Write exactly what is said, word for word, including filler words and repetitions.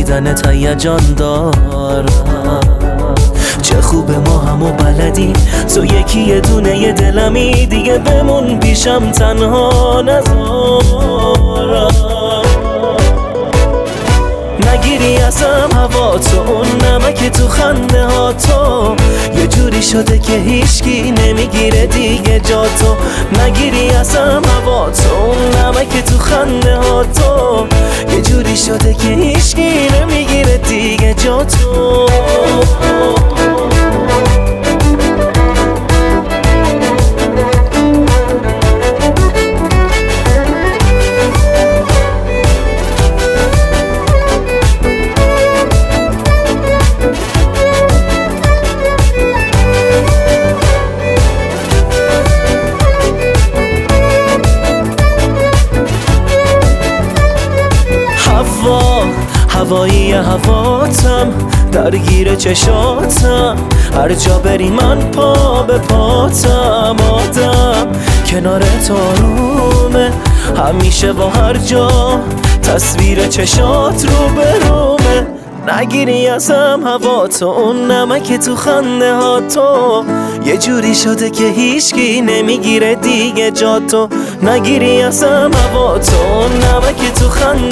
دیدن هیجان دارم. چه خوبه ما همو بلدی، تو یکی یه دونه یه دلمی، دیگه بمون پیشم تنها نذارم. نگیری ازم هوا تو، اون نمک تو خنده ها تو، یه جوری شده که هیچکی نمیگیره دیگه جا تو. نگیری ازم هوا تو، اون نمک تو خنده ها تو، یه جوری شده که هیچکی نمیگیره دیگه جا تو. هوایی هواتم درگیر چشاتم، هر جا بری من پا به پاتم. آدم کنار تو آرومه همیشه و هر جا، تصویر چشات رو به رومه. نگیری ازم هوا تو، اون نمک تو خنده ها تو، یه جوری شده که هیچکی نمیگیره دیگه جا تو. نگیری ازم هوا تو، اون نمک تو خنده